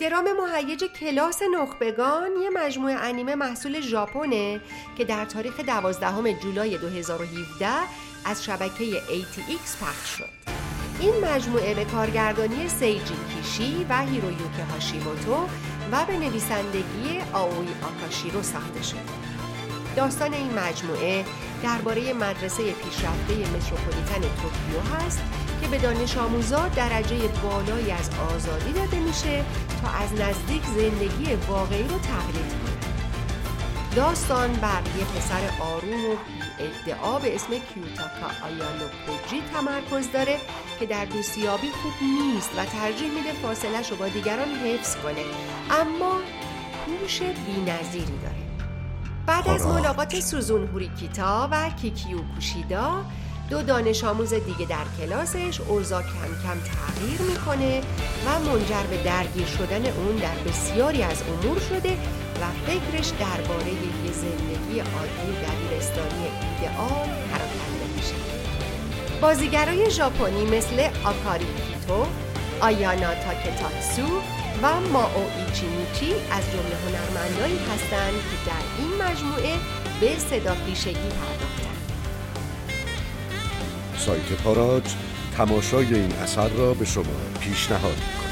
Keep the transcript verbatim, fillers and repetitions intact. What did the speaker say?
درام مهیج کلاس نخبگان یه مجموعه انیمه محصول ژاپنه که در تاریخ دوازدهم جولای دو هزار و هفده از شبکه ای تی ایکس پخش شد. این مجموعه به کارگردانی سیجی کیشی و هیرویوکی هاشیموتو و به نویسندگی آوئی آکاشیرو ساخته شد. داستان این مجموعه درباره مدرسه پیشرفته متروپولیتن توکیو هست که به دانش آموزا درجه بالایی از آزادی داده میشه تا از نزدیک زندگی واقعی رو تقلید کنن. داستان بر یه پسر آروم و ادعا به اسم کیوتاکا آیانو کوجی تمرکز داره که در دوستیابی خوب نیست و ترجیح میده فاصله‌اش رو با دیگران حفظ کنه، اما هوش بی‌نظیری داره. بعد از ملاقات سوزون هوریکیتا و کیکیو کوشیدا، دو دانش آموز دیگه در کلاسش، اوضاع کم کم تغییر میکنه و منجر به درگیر شدن اون در بسیاری از امور شده و فکرش درباره یه زندگی عادی دبیرستانی ایدئال پراکنده میشه. بازیگرای ژاپنی مثل آکاری کیتو، آیانا تاکتاتسو و ماو ایچیمیچی از جمله هنرمندایی هستند که در این مجموعه به صدا پیشگی پرداختند. سایت پاراج تماشای این اثر را به شما پیشنهاد می‌کند.